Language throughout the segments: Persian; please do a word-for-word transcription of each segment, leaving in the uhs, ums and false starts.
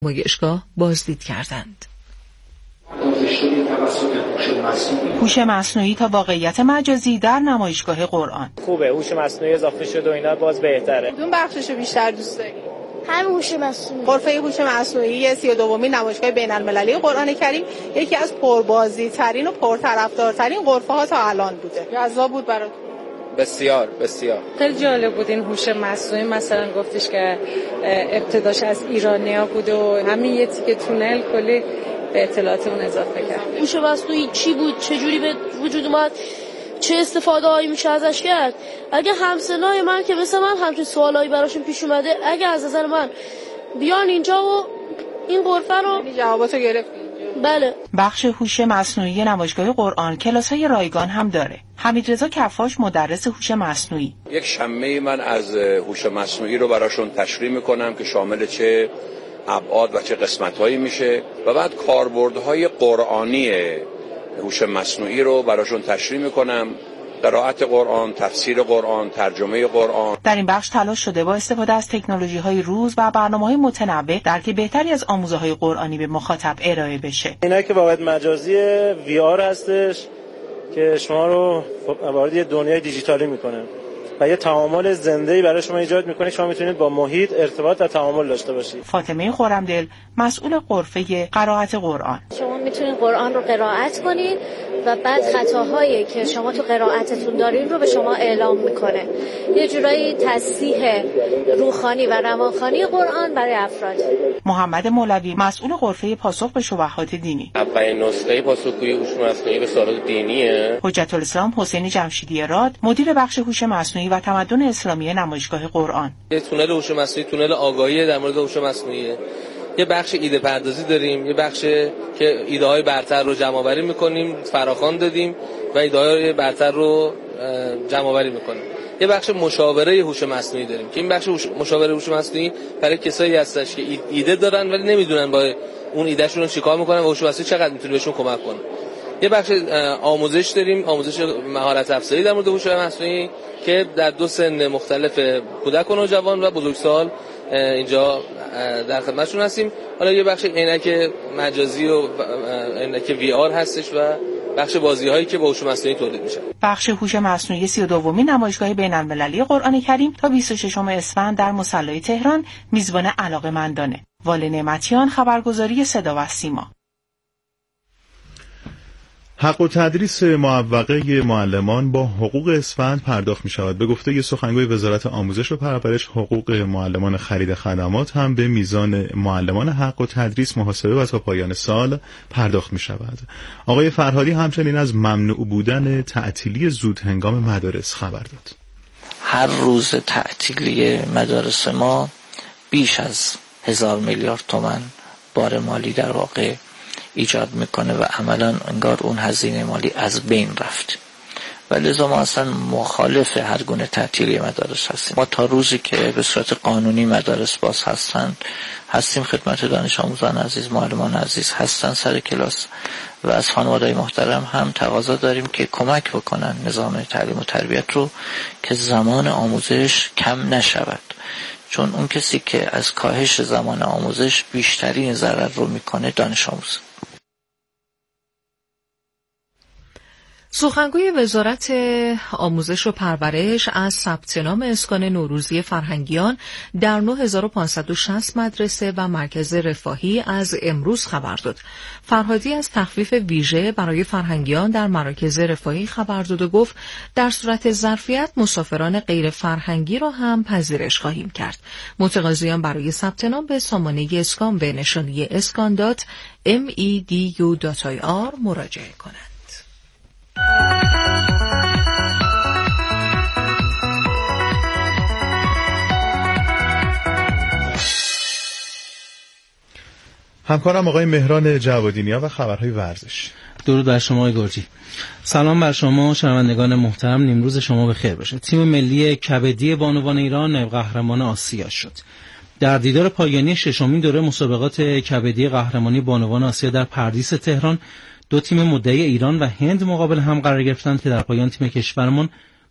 نمایشگاه بازدید کردند. هوش مصنوعی تا واقعیت مجازی در نمایشگاه قرآن. خوبه، هوش مصنوعی اضافه شد و اینا باز بهتره. کدوم بخششو بیشتر دوست داری؟ همین هوش مصنوعی. غرفه هوش مصنوعی سی و دومین نمایشگاه بین‌المللی قرآن کریم یکی از پربازدیدترین و پرطرفدارترین غرفه ها تا الان بوده. جذاب بود برات؟ بسیار بسیار. خیلی جالب بود این هوش مصنوعی. مثلا گفتش که ابتداش از ایرانیا بود و همین یه تیکه تونل کلی به اطلاعات اون اضافه کرد. هوش مصنوعی چی بود؟ چه جوری به وجود اومد؟ چه استفاده هایی میشه ازش کرد؟ اگه همسنای من که مثل من همچین سوالایی براشون پیش اومده، اگه از نظر من بیان اینجا و این غرفه رو جواباتو گرفت. بله. بخش هوش مصنوعی نمایشگاه قرآن کلاس‌های رایگان هم داره. حمیدرضا کفاش مدرس هوش مصنوعی. یک شمه من از هوش مصنوعی رو براشون تشریح میکنم که شامل چه ابعاد و چه قسمت‌هایی میشه و بعد کاربردهای قرآنی هوش مصنوعی رو براشون تشریح میکنم. قرائت قرآن، تفسیر قرآن، ترجمه قرآن. در این بخش تلاش شده با استفاده از تکنولوژی‌های روز و برنامه‌های متنوع درک بهتری از آموزه‌های قرآنی به مخاطب ارائه بشه. اینا که واقعیت مجازی وی آر هستش که شما رو وارد یه دنیای دیجیتالی میکنه و یه تعامل زنده‌ای برای شما ایجاد میکنه. شما میتونید با محیط ارتباط و تعامل داشته باشید. فاطمه خرمدل، مسئول غرفه قرائت قرآن. شما میتونید قرآن رو قرائت کنید و بعد خطاهایی که شما تو قرائتتون دارین رو به شما اعلام میکنه. یه جورایی تصحیح روحانی و روانخوانی قرآن برای افراد. محمد مولوی، مسئول غرفه پاسخ به شبهات دینی. اولین نسخه پاسخگویی هوش مصنوعی به سوالات دینیه. حجت الاسلام حسین جمشیدی راد، مدیر بخش هوش مصنوعی و تمدن اسلامی نمایشگاه قرآن. یه تونل هوش مصنوعی، تونل آگاهی در مورد هوش مصنوعی. یه بخش ایده پردازی داریم، یه بخش که ایده های برتر رو جمع آوری می‌کنیم، فراخوان دادیم و ایده های برتر رو جمع آوری می‌کنیم. یه بخش مشاوره هوش مصنوعی داریم که این بخش مشاوره هوش مصنوعی برای کسایی هستش که ایده دارن ولی نمیدونن با اون ایدهشون رو چیکار می‌کنن و هوش مصنوعی چقدر می‌تونه بهشون کمک کنه. یه بخش آموزش داریم، آموزش مهارت افزاری در مورد هوش مصنوعی که در دو سن مختلف کودک و نوجوان و بزرگسال اینجا در خدمتشون هستیم. حالا یه بخش عینک مجازی و عینک وی آر هستش و بخش بازی‌هایی که با هوش مصنوعی تولید میشه. بخش هوش مصنوعی سی و دومین نمایشگاه بین‌المللی قرآن کریم تا بیست و ششم اسفند در مصلی تهران میزبان علاقه‌مندانه. واله نعمتیان، خبرگزاری صدا و سیما. حق و تدریس معوقه معلمان با حقوق اسفند پرداخت می شود. به گفته سخنگوی وزارت آموزش و پرورش، حقوق معلمان خرید خدمات هم به میزان معلمان حق و تدریس محاسبه و تا پایان سال پرداخت می شود. آقای فرهادی همچنین از ممنوع بودن تعطیلی زود هنگام مدارس خبر داد. هر روز تعطیلی مدارس ما بیش از هزار میلیارد تومان بار مالی در واقع ایجاد میکنه و عملا انگار اون هزینه مالی از بین رفت و لذا ما اصلا مخالف هر گونه تعطیلی مدارس هستیم. ما تا روزی که به صورت قانونی مدارس باز هستند هستیم خدمت دانش آموزان عزیز، معلمان عزیز هستن سر کلاس و از خانواده‌های محترم هم تقاضا داریم که کمک بکنن نظام تعلیم و تربیت رو که زمان آموزش کم نشود، چون اون کسی که از کاهش زمان آموزش بیشترین ضرر رو میکنه دانش آموز. سخنگوی وزارت آموزش و پرورش از ثبت نام اسکان نوروزی فرهنگیان در نه هزار و پانصد و شصت مدرسه و مرکز رفاهی از امروز خبر داد. فرهادی از تخفیف ویژه برای فرهنگیان در مراکز رفاهی خبر داد و گفت در صورت ظرفیت مسافران غیر فرهنگی را هم پذیرش خواهیم کرد. متقاضیان برای ثبت نام به سامانه اسکان به نشانی اسکان دات ام ای دی یو دات آی آر مراجعه کنند. همکارم آقای مهران جوادینیا و خبرهای ورزش. درود بر شما آقای گرجی. سلام بر شما شنوندگان محترم، نیمروز شما بخیر باشه. تیم ملی کبدی بانوان ایران نایب قهرمان آسیا شد. در دیدار پایانی ششمین دوره مسابقات کبدی قهرمانی بانوان آسیا در پردیس تهران دو تیم مدعی ایران و هند مقابل هم قرار گرفتند که در پایان تیم کشورمان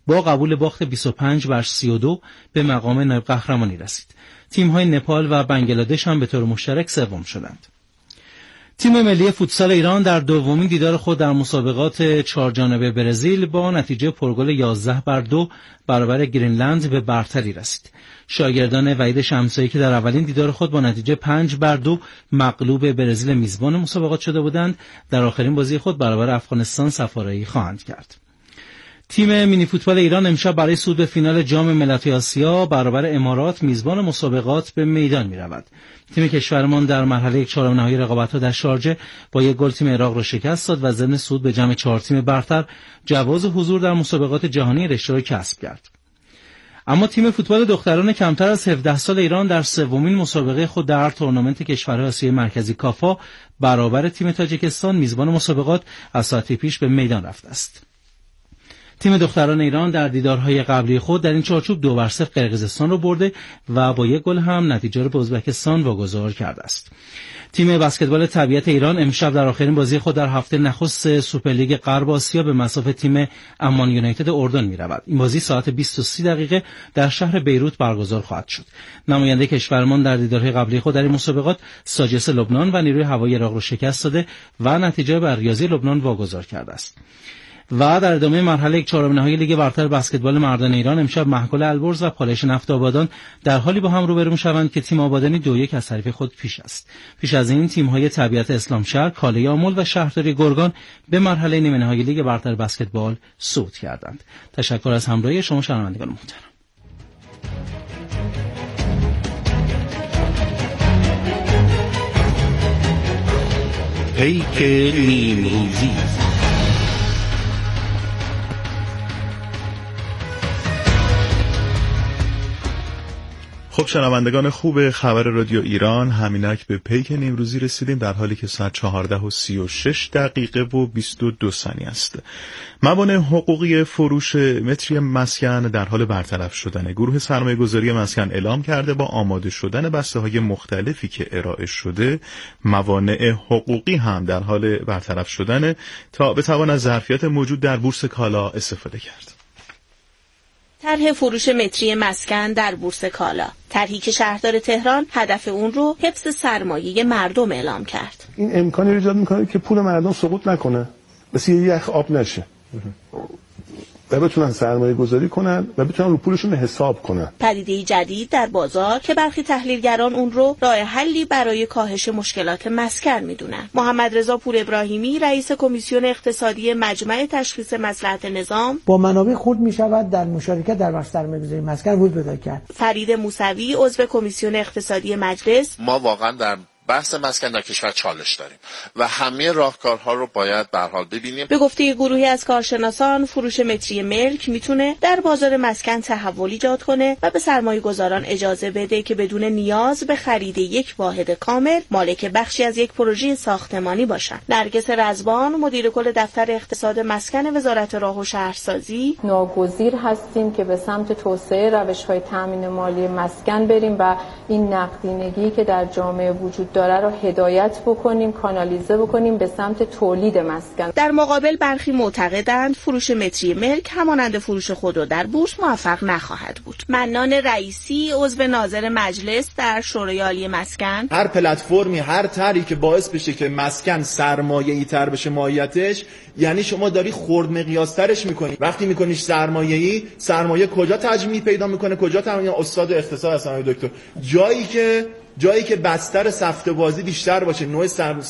با قبول باخت بیست و پنج بر سی و دو به مقام نایب قهرمانی رسید. تیم‌های نپال و بنگلادش هم به طور مشترک سوم شدند. تیم ملی فوتسال ایران در دومین دیدار خود در مسابقات چهارجانبه برزیل با نتیجه پرگل یازده بر دو برابر گرینلند به برتری رسید. شاگردان وحید شمسایی که در اولین دیدار خود با نتیجه پنج بر دو مغلوب برزیل میزبان مسابقات شده بودند، در آخرین بازی خود برابر افغانستان سفارایی خواهند کرد. تیم مینی فوتبال ایران امشب برای صعود به فینال جام ملت‌های آسیا برابر امارات میزبان مسابقات به میدان می‌رود. تیم کشورمان در مرحله چهارم نهایی رقابت‌ها در شارجه با یک گل تیم عراق را شکست داد و ضمن صعود به جمع چهار تیم برتر جواز حضور در مسابقات جهانی رشته را کسب کرد. اما تیم فوتبال دختران کمتر از هفده سال ایران در سومین مسابقه خود در تورنمنت کشورهای آسیای مرکزی کافا برابر تیم تاجیکستان میزبان مسابقات از ساعتی پیش به میدان رفته است. تیم دختران ایران در دیدارهای قبلی خود در این چارچوب دو بر صفر قرقیزستان را برده و با یک گل هم نتیجه را به ازبکستان واگذار کرده است. تیم بسکتبال طبیعت ایران امشب در آخرین بازی خود در هفته نخست سوپرلیگ غرب آسیا به مصاف تیم امان یونایتد اردن می‌رود. این بازی ساعت بیست و سه دقیقه در شهر بیروت برگزار خواهد شد. نماینده کشورمان در دیدارهای قبلی خود در این مسابقات ساجس لبنان و نیروی هوایی عراق را شکست داده و نتیجه بر ریاضی لبنان واگذار کرده است. و در ادامه مرحله چهارم نهایی لیگ برتر بسکتبال مردان ایران امشب محکل البرز و پالایش نفت آبادان در حالی با هم روبرو می‌شوند که تیم آبادانی دو یک از حریف خود پیش است. پیش از این تیم‌های طبیعت اسلامشهر، کاله آمل و شهرداری گرگان به مرحله نیمه نهایی لیگ برتر بسکتبال صعود کردند. تشکر از همراهی شما شنوندگان محترم. پیک نیمروزی. خب شنوندگان خوب خبر رادیو ایران، همینک به پیک نیمروزی رسیدیم در حالی که ساعت چهارده و سی و شش دقیقه و بیست و دو ثانیه است. موانع حقوقی فروش متری مسکن در حال برطرف شدن. گروه سرمایه گذاری مسکن اعلام کرده با آماده شدن بسته های مختلفی که ارائه شده موانع حقوقی هم در حال برطرف شدن تا بتوان از ظرفیت موجود در بورس کالا استفاده کرد. طرح فروش متری مسکن در بورس کالا، طرحی که شهردار تهران هدف اون رو حفظ سرمایه مردم اعلام کرد. این امکانی رو ایجاد میکنه که پول مردم سقوط نکنه، مثل یه یخ آب نشه و بتونن سرمایه گذاری کنن و بتونن رو پولشون حساب کنن. پدیده جدید در بازار که برخی تحلیلگران اون رو راه حلی برای کاهش مشکلات مسکن میدونن. محمد رضا پور ابراهیمی رئیس کمیسیون اقتصادی مجمع تشخیص مصلحت نظام با منابع خود میشود در مشارکت در بخش سرمایه‌گذاری مسکن ورود پیدا کرد. فرید موسوی عضو کمیسیون اقتصادی مجلس: ما واقعا در بحث مسکن در کشور چالش داریم و همه راهکارها رو باید به هر حال ببینیم. به گفته گروهی از کارشناسان، فروش متری ملک میتونه در بازار مسکن تحول ایجاد کنه و به سرمایه گذاران اجازه بده که بدون نیاز به خرید یک واحد کامل مالک بخشی از یک پروژه ساختمانی باشن. نرگس رزبان مدیر کل دفتر اقتصاد مسکن وزارت راه و شهرسازی: ناگزیر هستیم که به سمت توسعه روش‌های تامین مالی مسکن بریم و این نقدینگی که در جامعه وجود داره رو هدایت بکنیم، کانالیزه بکنیم به سمت تولید مسکن. در مقابل برخی معتقدند فروش متری ملک همانند فروش خودرو در بورس موفق نخواهد بود. منان رئیسی عضو ناظر مجلس در شورای عالی مسکن: هر پلتفرمی، هر طرحی که باعث بشه که مسکن سرمایه‌ای تر بشه ماهیتش، یعنی شما داری خرد مقیاس ترش می‌کنی. وقتی می‌کنیش سرمایه‌ای، سرمایه کجا تجمیع پیدا می‌کنه؟ کجا تامین؟ استاد اقتصاد هستن دکتر. جایی که جایی که بستر سفته بازی بیشتر باشه، نوع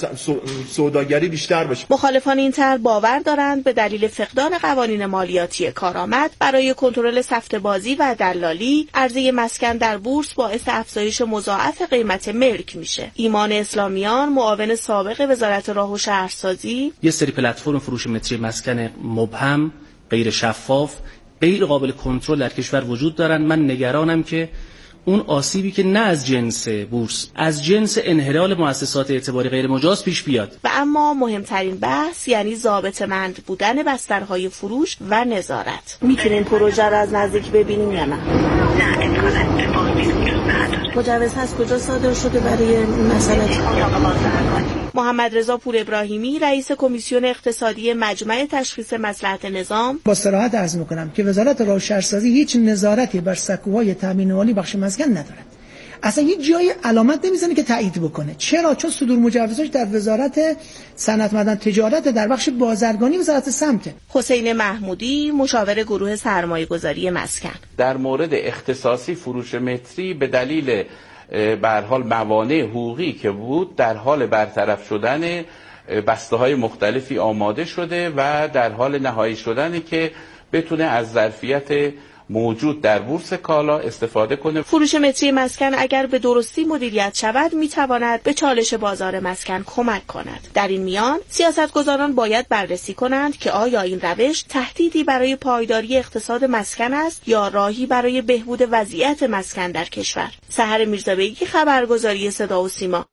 سوداگری بیشتر باشه. مخالفان این طرح باور دارند به دلیل فقدان قوانین مالیاتی کارآمد برای کنترل سفته بازی و دلالی، عرضه مسکن در بورس باعث افزایش مضاعف قیمت ملک میشه. ایمان اسلامیان معاون سابق وزارت راه و شهرسازی: یه سری پلتفرم فروش متری مسکن مبهم، غیر شفاف، غیر قابل کنترل در کشور وجود دارن. من نگرانم که اون آسیبی که نه از جنس بورس، از جنس انحلال مؤسسات اعتباری غیر مجاز پیش بیاد. و اما مهمترین بحث یعنی ضابطه‌مند بودن بسترهای فروش و نظارت. میتونیم پروژه رو از نزدیک ببینیم یا نه؟ نه، امکان اتفاق نیست. نداره. مجوز هست کجا صادر شده برای مسئله؟ محمد رضا پور ابراهیمی رئیس کمیسیون اقتصادی مجمع تشخیص مصلحت نظام با صراحت عرض میکنم که وزارت راه و شهرسازی هیچ نظارتی بر سکوهای تامین مالی بخش مسکن ندارد. اصلا هیچ جای علامت نمیزنه که تایید بکنه. چرا؟ چون صدور مجوزش در وزارت صنعت معدن تجارت در بخش بازرگانی وزارت سمت. حسین محمودی مشاور گروه سرمایه‌گذاری مسکن در مورد اختصاصی فروش متری به دلیل به هر حال موانع حقوقی که بود در حال برطرف شدن بسته‌های مختلفی آماده شده و در حال نهایی شدنه که بتونه از ظرفیت موجود در بورس کالا استفاده کنه. فروش متری مسکن اگر به درستی مدیریت شود میتواند به چالش بازار مسکن کمک کند. در این میان سیاستگزاران باید بررسی کنند که آیا این روش تهدیدی برای پایداری اقتصاد مسکن است یا راهی برای بهبود وضعیت مسکن در کشور. سحر میرزابیگی، خبرگزاری صدا و سیما.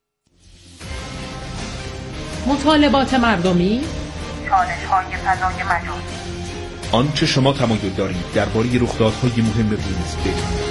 مطالبات مردمی، چالش‌های فضای مجازی، آنچه شما تمایل دارید درباره رخدادهای مهم روز بدانید.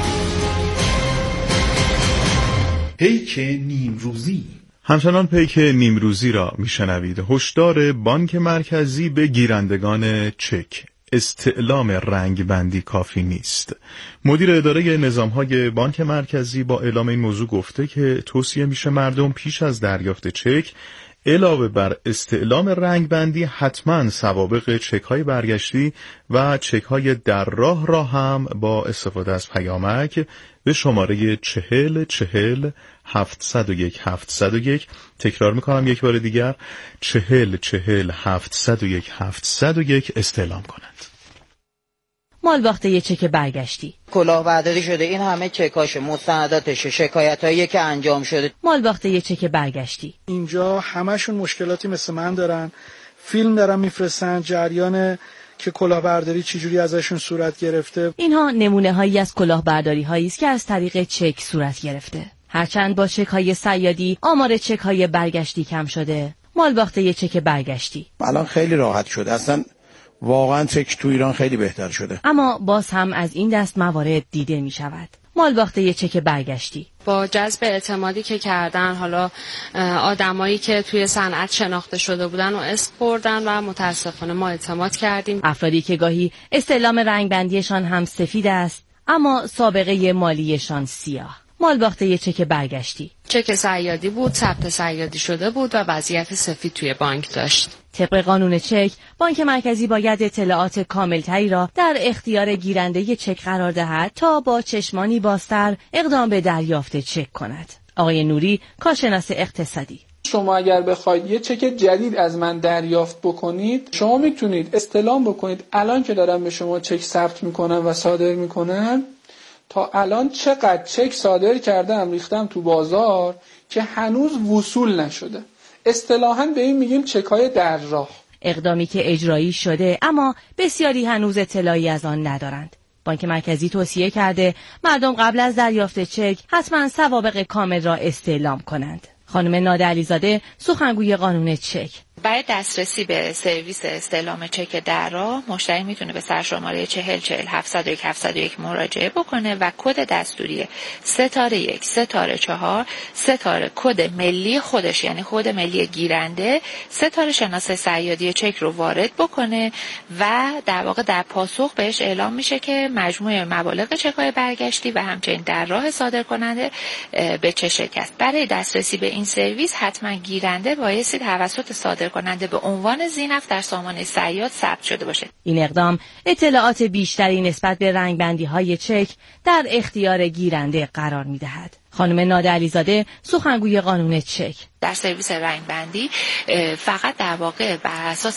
پیک نیمروزی. همچنان پیک نیمروزی را میشنوید. هشدار بانک مرکزی به گیرندگان چک: استعلام رنگ بندی کافی نیست. مدیر اداره نظامهای بانک مرکزی با اعلام این موضوع گفته که توصیه میشه مردم پیش از دریافت چک علاوه بر استعلام رنگ بندی حتما سوابق چک های برگشتی و چک های در راه را هم با استفاده از پیامک به شماره چهل چهل هفتصد و یک هفتصد و یک، تکرار میکنم یک بار دیگر، چهل چهل هفتصد و یک هفتصد و یک استعلام کنند. مالباخته یه چک برگشتی. کلاهبرداری شده، این همه چکاشه، مستنداتشه، شکایتایی که انجام شده. مالباخته یه چک برگشتی. اینجا همشون مشکلاتی مثل من دارن، فیلم دارن میفرستن جریان که کلاهبرداری چجوری ازشون صورت گرفته. اینها نمونه هایی از کلاهبرداری هایی است که از طریق چک صورت گرفته. هرچند با چک های صیادی آمار چک های برگشتی کم شده، مالباخته یه چک برگشتی الان خیلی راحت شده. اصلا واقعا چک تو ایران خیلی بهتر شده، اما باز هم از این دست موارد دیده می شود. مالباخته یه چک برگشتی با جذب اعتمادی که کردن، حالا آدمایی که توی صنعت شناخته شده بودن و اسم بردن و متاسفانه ما اعتماد کردیم. افرادی که گاهی استعلام رنگ بندیشان هم سفید است اما سابقه مالیشان سیاه. مالباخته یه چک برگشتی چک صیادی بود، ثبت صیادی شده بود و وضعیت سفید توی بانک داشت. طبق قانون چک، بانک مرکزی باید اطلاعات کاملتری را در اختیار گیرنده چک قرار دهد تا با چشمانی بازتر اقدام به دریافت چک کند. آقای نوری، کارشناس اقتصادی: شما اگر بخواید یه چک جدید از من دریافت بکنید، شما میتونید استلام بکنید الان که دارم به شما چک ثبت میکنم و صادر میکنم، تا الان چقدر چک صادر کردم ریختم تو بازار که هنوز وصول نشده. اصطلاحاً به این میگیم چک‌های در راه. اقدامی که اجرایی شده اما بسیاری هنوز اطلاعی از آن ندارند. بانک مرکزی توصیه کرده مردم قبل از دریافت چک حتما سوابق کامل را استعلام کنند. خانم ناده علیزاده، سخنگوی قانون چک: برای دسترسی به سرویس استعلام چک در راه، مشتری میتونه به سرشماره چهل چهل هفتصد و یک هفتصد و یک مراجعه بکنه و کد دستوری ستاره یک ستاره چهار ستاره کد ملی خودش، یعنی کد ملی گیرنده، ستاره شناسه صیادی چک رو وارد بکنه و در واقع در پاسخ بهش اعلام میشه که مجموع مبالغ چک‌های برگشتی و همچنین در راه صادر کننده به چه شکل است. برای دسترسی به این سرویس حتما گیرنده بایستی توسط صادر کننده به عنوان ذینفع در سامانه صیاد ثبت شده باشه. این اقدام اطلاعات بیشتری نسبت به رنگبندی‌های چک در اختیار گیرنده قرار می‌دهد. خانم ناده علیزاده، سخنگوی قانون چک: در سرویس رنگبندی فقط در واقع بر اساس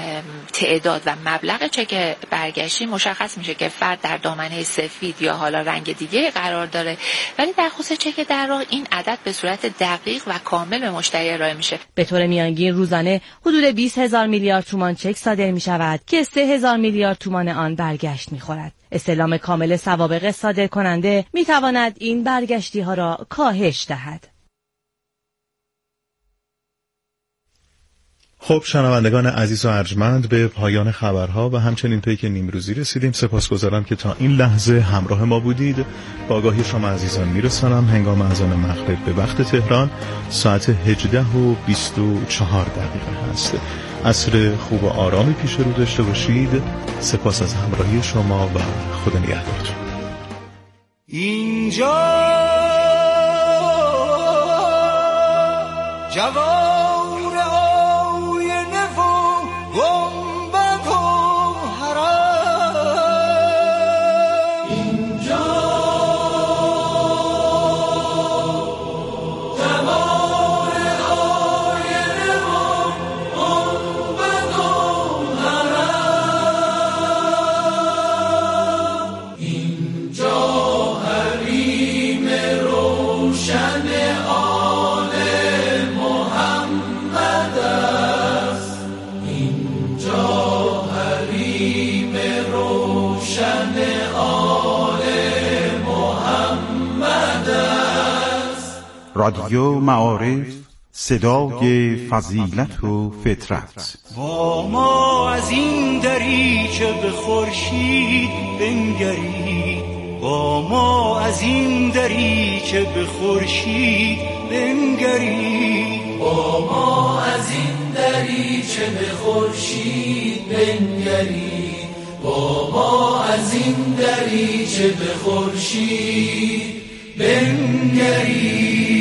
تعداد و مبلغ چک برگشتی مشخص میشه که فرد در دامنه سفید یا حالا رنگ دیگه قرار داره، ولی در خصوص چک در راه این عدد به صورت دقیق و کامل به مشتری ارائه میشه. به طور میانگین روزانه حدود بیست هزار میلیارد تومان چک صادر میشود که سه هزار میلیارد تومان آن برگشت میخورد. استعلام کامل سوابق صادر کننده میتواند این برگشتی ها را کاهش دهد. خب شنوندگان عزیز و ارجمند، به پایان خبرها و همچنین پیک نیمروزی رسیدیم. سپاسگزارم که تا این لحظه همراه ما بودید. با آگاهی شما عزیزان میرسانم هنگام اذان مغرب به وقت تهران ساعت هجده و بیست و چهار دقیقه هست. عصر خوب و آرامی پیش رو داشته باشید. سپاس از همراهی شما و خدا نگهدارتون. اینجا جوار آینه و گنبد و حرم، اینجا جوار آینه و گنبد و حرم، اینجا حریم روشن رادیو معارف، صدای فضیلت و فطرت. با ما از این دریچه به خورشید بنگرید، با ما از این دریچه به خورشید بنگرید، با ما از این دریچه به خورشید بنگرید، با ما از این دریچه به خورشید بنگرید.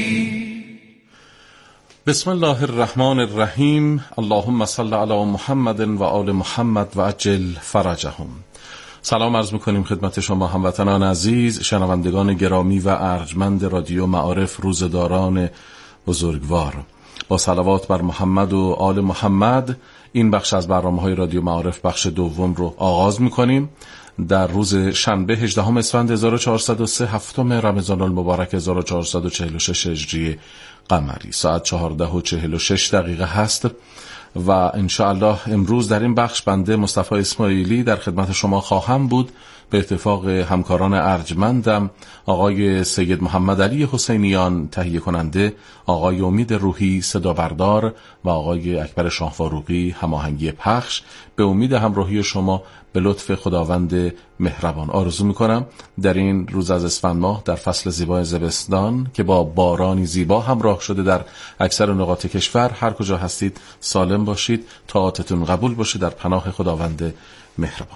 بسم الله الرحمن الرحیم. اللهم صل علی محمد و آل محمد و عجل فرجهم. سلام عرض میکنیم خدمت شما هموطنان عزیز، شنوندگان گرامی و ارجمند رادیو معارف، روزداران بزرگوار. با صلوات بر محمد و آل محمد این بخش از برنامه‌های رادیو معارف، بخش دوم رو آغاز میکنیم. در روز شنبه هجدهم اسفند هزار و چهارصد و سه، هفتم رمضان المبارک هزار و چهارصد و چهل و شش هجری قمری، ساعت چهارده و چهل و شش دقیقه هست و انشاءالله امروز در این بخش بنده مصطفی اسماعیلی در خدمت شما خواهم بود. به اتفاق همکاران ارجمندم آقای سید محمد علی حسینیان تهیه کننده، آقای امید روحی صدا بردار و آقای اکبر شاه فاروقی هماهنگی پخش. به امید همراهی شما به لطف خداوند مهربان آرزو میکنم در این روز از اسفند ماه در فصل زیبای زمستان که با بارانی زیبا همراه شده در اکثر نقاط کشور، هر کجا هستید سالم باشید، طاعتتون قبول باشه در پناه خداوند مهربان.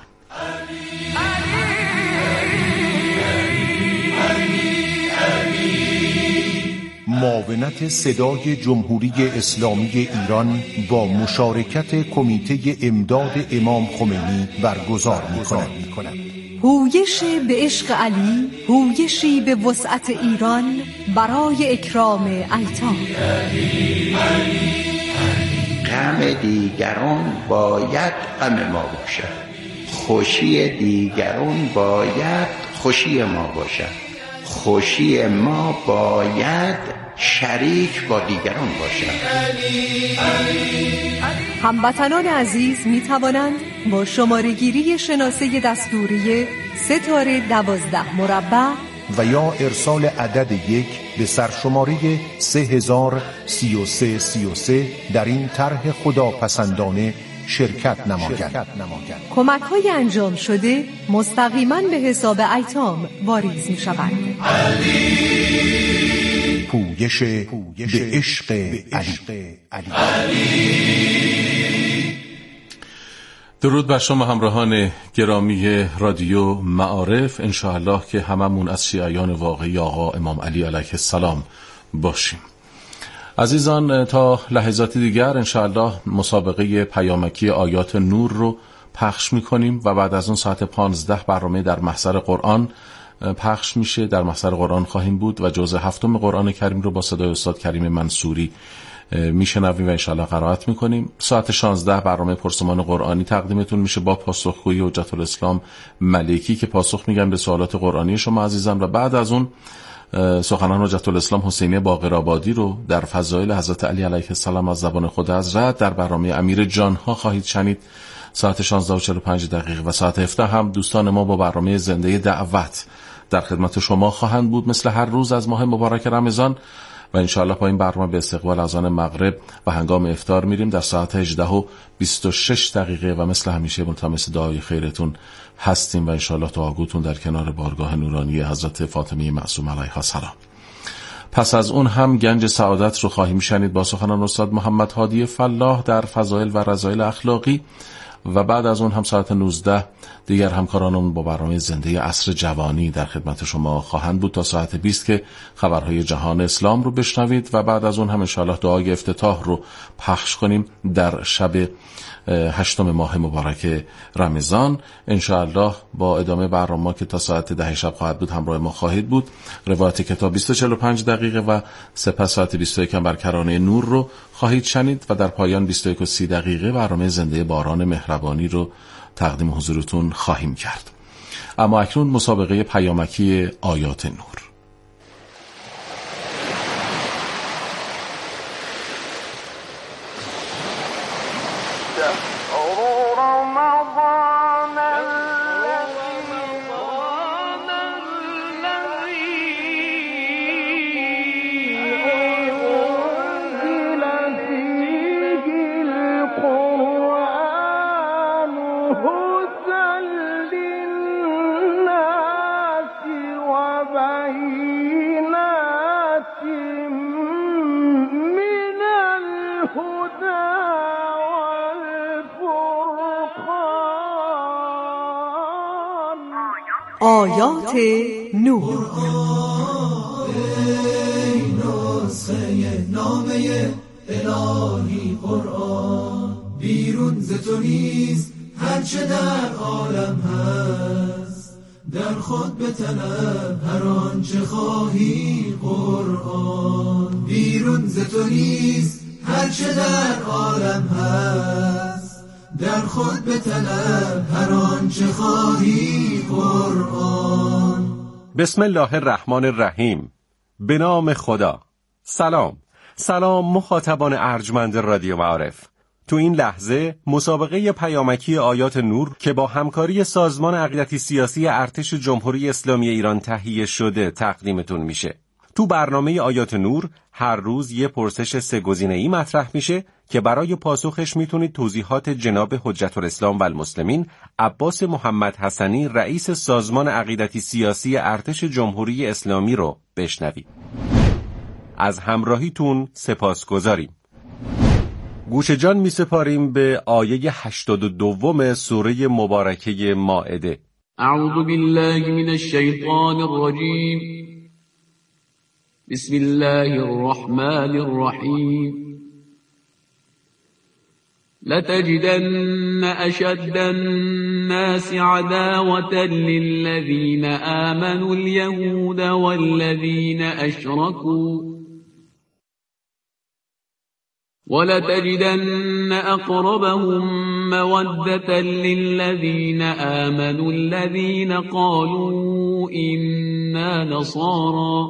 معاونت صدای جمهوری اسلامی ایران با مشارکت کمیته امداد امام خمینی برگزار می‌کند. هویش به عشق علی، هویشی به وسعت ایران برای اکرام ایتام. غم دیگران باید غم ما باشد، خوشی دیگران باید خوشی ما باشد، خوشی ما باید شریک با دیگران باشد. هموطنان عزیز می توانند با شماره گیری شناسه دستوری ستاره دوازده مربع و یا ارسال عدد یک به سرشماره سه هزار سی و سه سی و سه در این طرح خداپسندانه شرکت نمایند. کمک های انجام شده مستقیما به حساب ایتام واریز می شوند. پویش به عشق علی. درود بر شما همراهان گرامی رادیو معارف. انشاءالله که هممون از شیعیان واقعی آقا امام علی علیه السلام باشیم. عزیزان تا لحظات دیگر انشاءالله مسابقه پیامکی آیات نور رو پخش میکنیم و بعد از اون ساعت پانزده برنامه در محضر قرآن پخش میشه. در محضر قرآن خواهیم بود و جزء هفتم قرآن کریم رو با صدای استاد کریم منصوری میشنویم و انشاءالله قرائت میکنیم. ساعت شانزده برنامه پرسمان قرآنی تقدیمتون میشه با پاسخگویی حجت الاسلام ملکی که پاسخ میگن به سوالات قرآنی شما عزیزان و بعد از اون سخنان حجت الاسلام حسینی باقرآبادی رو در فضایل حضرت علی علیه السلام از زبان خود حضرت در برنامه امیر جانها خواهید شنید ساعت شانزده و چهل و پنج دقیقه و ساعت هفده هم دوستان ما با برنامه زنده دعوت در خدمت شما خواهند بود. مثل هر روز از ماه مبارک رمضان و انشاءالله با این برنامه به استقبال اذان مغرب و هنگام افطار میریم. در ساعت هجده و بیست و شش دقیقه و مثل همیشه ملتمس دعای خیرتون هستیم و انشاءالله دعاگوتون در کنار بارگاه نورانی حضرت فاطمه معصومه علیها السلام. پس از اون هم گنج سعادت رو خواهیم شنید با سخنان استاد محمد هادی فلاح در فضایل و رذایل اخلاقی و بعد از اون هم ساعت نوزده دیگر همکارانمون با برنامه زنده عصر جوانی در خدمت شما خواهند بود تا ساعت بیست که خبرهای جهان اسلام رو بشنوید و بعد از اون هم انشاءالله دعای افتتاح رو پخش کنیم در شب هشتم ماه مبارک رمضان. انشاءالله با ادامه برنامه که تا ساعت ده شب خواهد بود همراه ما خواهید بود. روایت کتاب بیست و چهل و پنج دقیقه و سپس ساعت بیست و یک بر کرانه نور رو خواهید شنید و در پایان بیست و یک و سی دقیقه برنامه زنده باران مهربانی رو تقدیم حضورتون خواهیم کرد. اما اکنون مسابقه پیامکی آیات نور. آیات نور. ای نسخه نامه الهی قرآن، بیرون ز تو نیست هرچه در عالم هست، در خود بطلب هر آنچه خواهی قرآن. بیرون ز تو نیست هرچه در عالم هست، در خود بطلب هر آنچه خواهی قرآن. بسم الله الرحمن الرحیم. به نام خدا. سلام سلام مخاطبان ارجمند رادیو معارف. تو این لحظه مسابقه پیامکی آیات نور که با همکاری سازمان عقیدتی سیاسی ارتش جمهوری اسلامی ایران تهیه شده تقدیمتون میشه. تو برنامه آیات نور هر روز یه پرسش سه گزینه‌ای مطرح میشه که برای پاسخش میتونید توضیحات جناب حجت الاسلام و المسلمین عباس محمد حسنی رئیس سازمان عقیدتی سیاسی ارتش جمهوری اسلامی رو بشنوید. از همراهیتون سپاسگزاریم. گوش جان میسپاریم به آیه هشتاد و دو سوره مبارکه مائده. اعوذ بالله من الشیطان الرجیم. بسم الله الرحمن الرحیم. لتجدن أشد الناس عداوة للذين آمنوا اليهود والذين أشركوا ولتجدن أقربهم مودة للذين آمنوا الذين قالوا إنا نصارى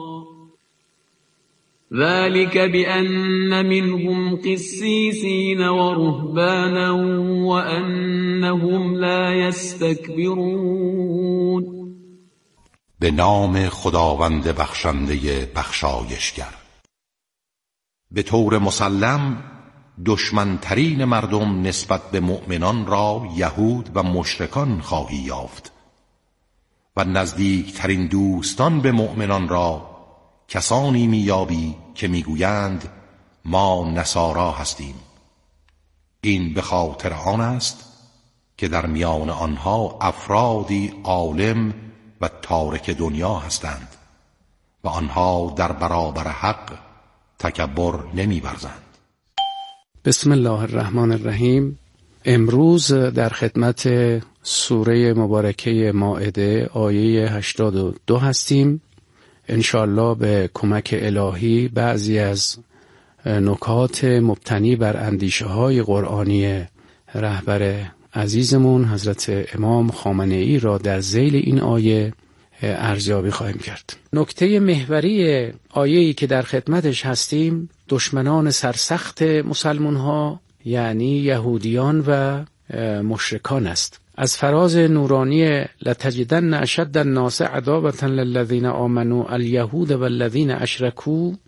ذلك بأن منهم قسيسين ورهبانا وأنهم لا يستكبرون. به نام خداوند بخشنده بخشایشگر. به طور مسلم دشمنترین مردم نسبت به مؤمنان را یهود و مشرکان خواهی یافت و نزدیکترین دوستان به مؤمنان را کسانی میابی که میگویند ما نصارا هستیم. این به خاطر آن است که در میان آنها افرادی عالم و تارک دنیا هستند و آنها در برابر حق تکبر نمی‌ورزند. بسم الله الرحمن الرحیم. امروز در خدمت سوره مبارکه مائده آیه هشتاد و دو هستیم. انشاءالله به کمک الهی بعضی از نکات مبتنی بر اندیشه های قرآنی رهبر عزیزمون حضرت امام خامنه ای را در ذیل این آیه ارزیابی خواهیم کرد. نکته محوری آیه‌ای که در خدمتش هستیم دشمنان سرسخت مسلمان ها یعنی یهودیان و مشرکان است. از فراز نورانی لتجدن اشد الناس عداوة للذین آمنوا الیهود والذین اشرکوا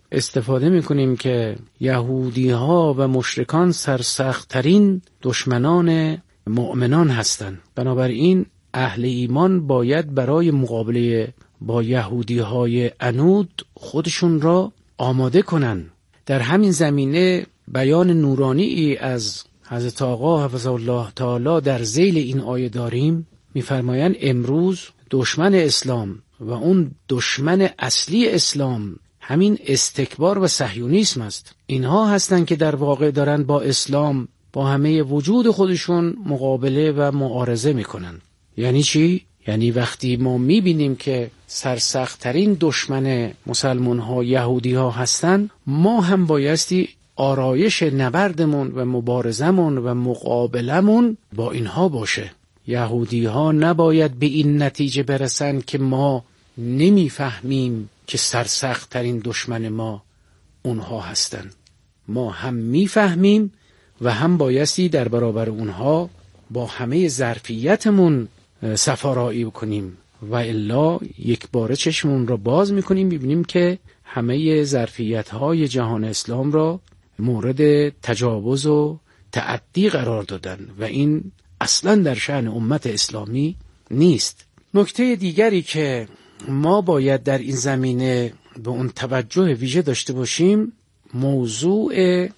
استفاده میکنیم که یهودی ها و مشرکان سرسخت‌ترین دشمنان مؤمنان هستند. بنابراین اهل ایمان باید برای مقابله با یهودی های عنود خودشون را آماده کنن. در همین زمینه بیان نورانی ای از حضرت آقا حفظه الله تعالی در ذیل این آیه داریم. میفرمایند امروز دشمن اسلام و اون دشمن اصلی اسلام همین استکبار و صهیونیسم است. اینها هستند که در واقع دارن با اسلام با همه وجود خودشون مقابله و معارضه میکنن. یعنی چی؟ یعنی وقتی ما میبینیم که سرسخت‌ترین دشمن مسلمان ها یهودی ها هستن، ما هم بایستی آرایش نبردمون و مبارزمون و مقابلمون با اینها باشه. یهودی ها نباید به این نتیجه برسن که ما نمیفهمیم که سرسخت‌ترین دشمن ما اونها هستن. ما هم میفهمیم و هم بایستی در برابر اونها با همه ظرفیتمون سفارایی بکنیم و الا یک بار چشمون را باز میکنیم ببینیم که همه ظرفیت‌های جهان اسلام را مورد تجاوز و تعدی قرار دادن و این اصلا در شأن امت اسلامی نیست. نکته دیگری که ما باید در این زمینه به اون توجه ویژه داشته باشیم موضوع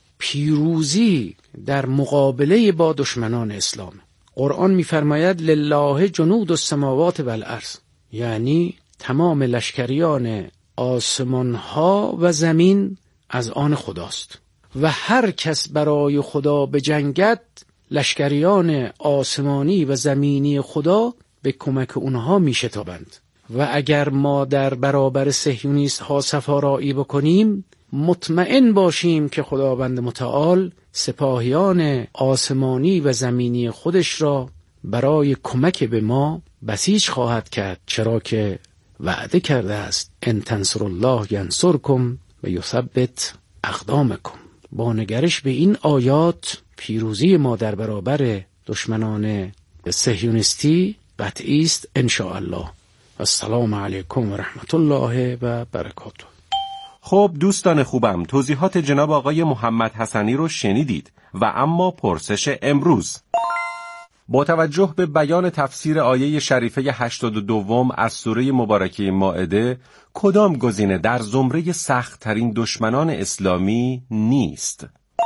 پیروزی در مقابله با دشمنان اسلام. قرآن می‌فرماید لله جنود السماوات والارض، یعنی تمام لشکریان آسمان ها و زمین از آن خداست و هر کس برای خدا بجنگد لشکریان آسمانی و زمینی خدا به کمک اونها میشتابند. و اگر ما در برابر صهیونیست ها سفارایی بکنیم مطمئن باشیم که خداوند متعال سپاهیان آسمانی و زمینی خودش را برای کمک به ما بسیج خواهد کرد، چرا که وعده کرده است ان تنصروا الله ینصرکم و یثبت اقدامکم. با نگرش به این آیات پیروزی ما در برابر دشمنان صهیونیستی قطعی است ان شاء الله. السلام علیکم و رحمت الله و برکاته. خب دوستان خوبم، توضیحات جناب آقای محمد حسنی رو شنیدید و اما پرسش امروز با توجه به بیان تفسیر آیه شریفه هشتاد و دو از سوره مبارکه مائده کدام گزینه در زمره سخت ترین دشمنان اسلامی نیست؟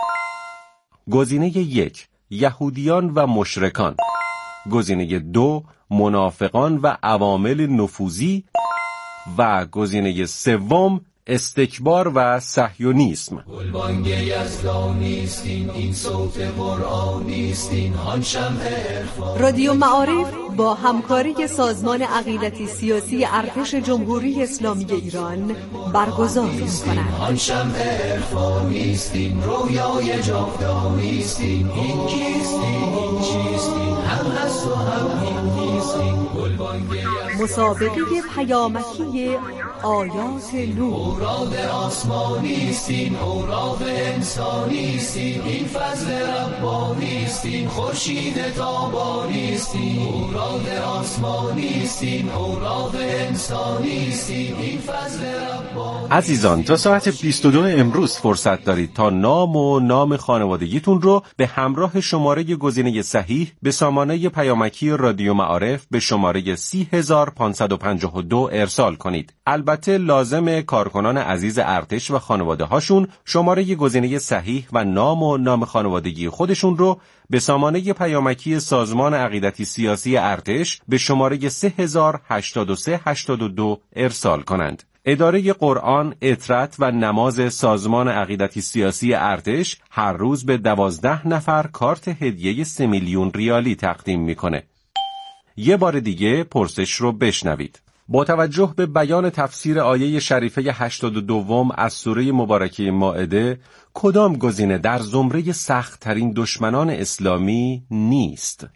گزینه یک یهودیان و مشرکان، گزینه دو منافقان و عوامل نفوذی و گزینه سوم استکبار و صهیونیسم. گلبانگ یزدانیستین، این صوت قرآنیستین، هان شمع عرفان. رادیو معارف با همکاری سازمان عقیدتی سیاسی ارتش جمهوری اسلامی ایران برگزار می‌کند. هان شمع عرفانیستین، رویای جاودانیستین، این کیستین، این چیستین، هم هست و هم این نیستین. گلبانگ مسابقه پیامکی آیات نور. اوراد آسمانیستین، اوراق انسانیستین، این فضل ربانیستین، خورشید تابانیستین. اوراد آسمانیستین، اوراق انسانیستین، این فضل ربانیستین. عزیزان تا ساعت بیست و دو امروز فرصت دارید تا نام و نام خانوادگیتون رو به همراه شماره گزینه صحیح به سامانه پیامکی رادیو معارف به شماره سی هزار پانصد و پنجاه و دو ارسال کنید. البته لازم کارکنان عزیز ارتش و خانواده هاشون شماره گزینه صحیح و نام و نام خانوادگی خودشون رو به سامانه پیامکی سازمان عقیدتی سیاسی ارتش به شماره سه هزار هشتاد و سه هشتاد و دو ارسال کنند. اداره قرآن، اطرت و نماز سازمان عقیدتی سیاسی ارتش هر روز به دوازده نفر کارت هدیه سه میلیون ریالی تقدیم میکنه. یه بار دیگه پرسش رو بشنوید. با توجه به بیان تفسیر آیه شریفه هشتاد و دو از سوره مبارکه مائده کدام گزینه در زمره سخت ترین دشمنان اسلامی نیست؟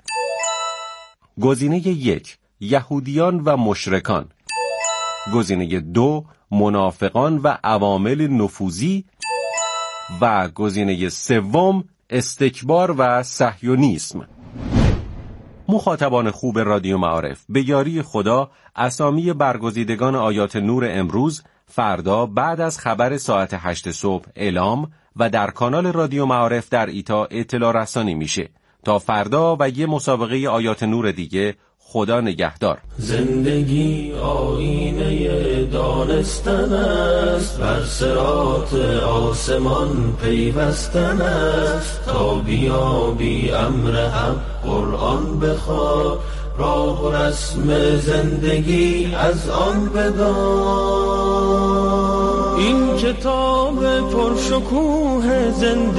گزینه یک یهودیان و مشرکان، گزینه دو منافقان و عوامل نفوذی و گزینه سوم استکبار و صهیونیسم. مخاطبان خوب رادیو معارف، به یاری خدا اسامی برگزیدگان آیات نور امروز فردا بعد از خبر ساعت هشت صبح اعلام و در کانال رادیو معارف در ایتا اطلاع رسانی میشه. تا فردا و یه مسابقه آیات نور دیگه، خدا نگهدار. زندگی آینه دانستن است، بر صراط آسمان پیوستن است. تا بیابی امر حق قرآن بخوان، راه و رسم زندگی از آن بدان. این کتاب پرشکوه زندگی